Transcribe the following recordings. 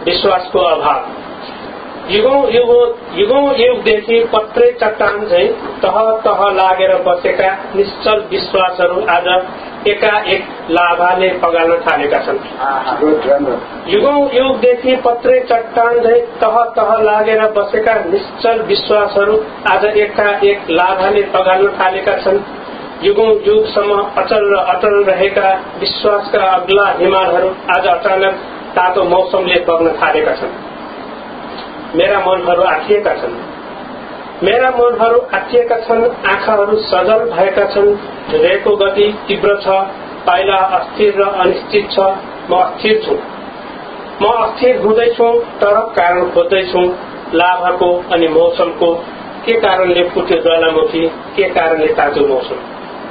विश्वासको अभाव। युगौं युगदेखि पत्रै चट्टान झैं तह तह लागेर बसेका निश्चल विश्वासहरू आज एकाएक लाभाले पगाल्न थालेका छन्। युगौं युगदेखि पत्रै चट्टान झैं तह तह लागेर बसेका निश्चल विश्वासहरू आज एकाएक लाभाले पगाल्न थालेका छन्। युगौं युगसम्म अटल रहेका विश्वासका अग्ला हिमालहरू आज अचानक तातो मौसमले बग्न थालेका छन्। मेरा मनहरू आँखिएका छन्। मेरा मनहरू आँखिएका छन्। आँखाहरू सजल भएका छन्। हृदयको गति तीव्र छ। पाइला अस्थिर र अनिश्चित छ। म अस्थिर छु। म अस्थिर हुँदैछु तर कारण खोज्दैछु लाभाको अनि मौसमको। के कारणले फुट्यो ज्वालामुखी? के कारणले तातो मौसम?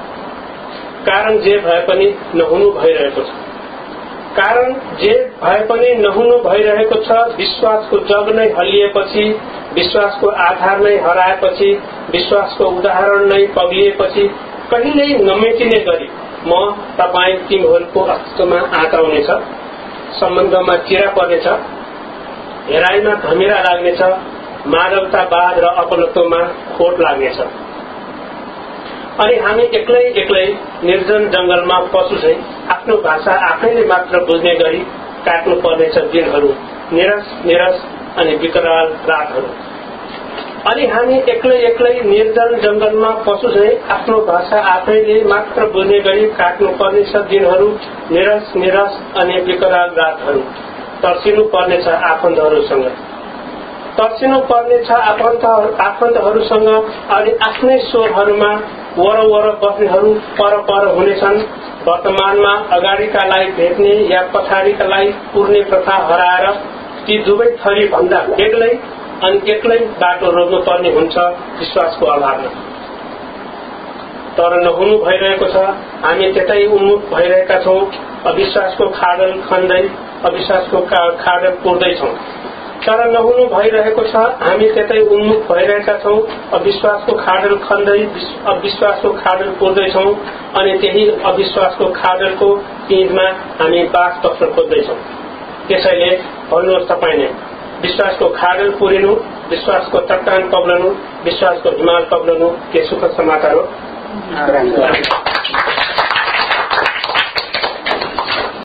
कारण जे भए पनि नहुनु भइरहेको छ। कारण जे भए पनि नहुनु भइरहेको छ। विश्वासको जग नै हल्लिएपछि, विश्वासको आधार नै हराएपछि, विश्वासको उदाहरण नै पग्लिएपछि कहिल्यै नमेटिने गरी म तपाईँ तिमीहरूको अस्तित्वमा आँताउनेछ। सम्बन्धमा चिरा पर्नेछ। हेराइमा धमिरा लाग्नेछ। मानवतावाद र अपनत्वमा खोट लाग्नेछ। अनि हामी एक्लै एक्लै निर्जन जंगलमा पशु झैं आफ्नो भाषा आफैले मात्र बुझ्ने गरी काट्नु पर्नेछ दिनहरू, निरस निरस अनि विकराल रातहरू। अनि हामी एक्लै एक्लै निर्जन जंगलमा पशु झैं आफ्नो भाषा आफैले मात्र बुझ्ने गरी काट्नु पर्नेछ दिनहरू, निरस निरस अनि विकराल रातहरू। तर्सिनु पर्नेछ आफन्तहरूसँग। तर्सिनु पर्नेछ आफन्तहरूसँग। अनि आफ्नै स्वरहरूमा वरवर बस्नेहरू पर पर हुनेछन्। वर्तमानमा अगाडिकालाई भेट्ने या पछाडिकालाई पुर्ने प्रथा हराएर ती दुवै थरी भन्दा बेग्लै अनि एक्लै बाटो रोज्नु पर्ने हुन्छ विश्वासको अभावमा। तर नहुनु भइरहेको छ। हामी त्यतै उन्मुख भइरहेका छौं। अविश्वासको खाडल खन्दै अविश्वासको खाडल पुर्दैछौं। तर नहुनु भइरहेको छ। हामी त्यतै उन्मुख भइरहेका छौं। अविश्वासको खाडल खन्दै अविश्वासको खाडल पुर्दैछौं। अनि त्यही अविश्वासको खाडलको पिँधमा हामी बास बस्न खोज्दैछौं। त्यसैले भन्नुहोस् तपाईले, विश्वासको खाडल पुरिनु, विश्वासको चट्टान पग्लनु, विश्वासको हिमाल पग्लनु के सुखद समाचार हो?